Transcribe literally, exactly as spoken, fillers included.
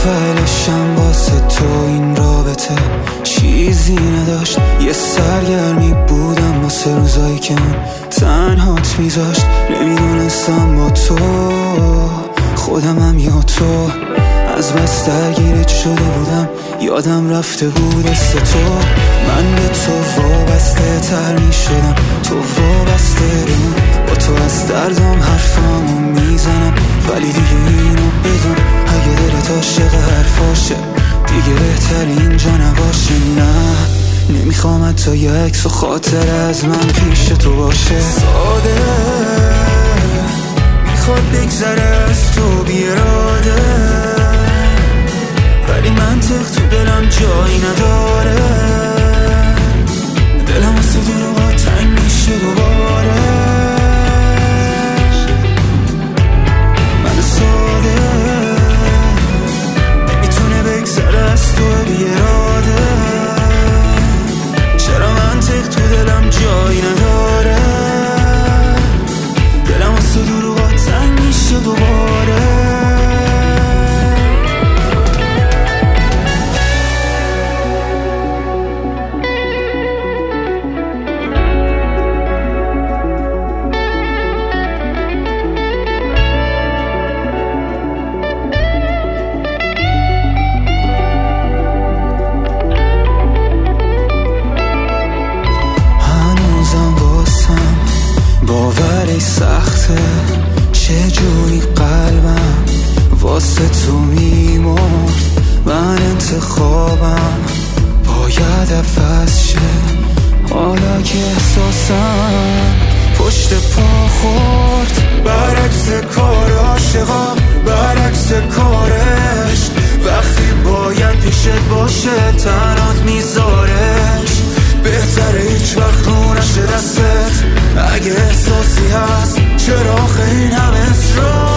اولشم واسه تو این رابطه چیزی نداشت، یه سرگرمی بودم واسه روزایی که اون تنهات میذاشت. نمیدونستم با تو خودمم یا تو، از بس درگیرت شده بودم یادم رفته بود است تو. من به تو وابسته تر می شدم، تو وابسته بهم. با تو از دردم حرفامو میزنم، ولی دیگه اینو بدون اگه دلت عاشق حرفاشه دیگه بهتر اینجا نباشه. نه نمیخوام حتی یه عکس و خاطر از من پیش تو باشه. ساده میخواد بگذره از تو بیراده، ولی منطق تو دلم جایی نداره. دلم واسه دروغا تنگ میشه دوباره. من ساده نمیتونه بگذره از تو بیراده، چرا منطق تو دلم جایی نداره. دلم واسه دروغا تنگ میشه دوباره. باوری سخته چجوری قلبم واسه تو میمرد. من انتخابم باید عوض شه، حالا که احساسم پشت پا خورد. برعکس کار عاشقا، برعکس کارش، وقتی باید پیشت باشه تنات میذارش. بهتره هیچ وقت رو نشه دستت، اگه احساسی هست چرا آخه این همه اصرار.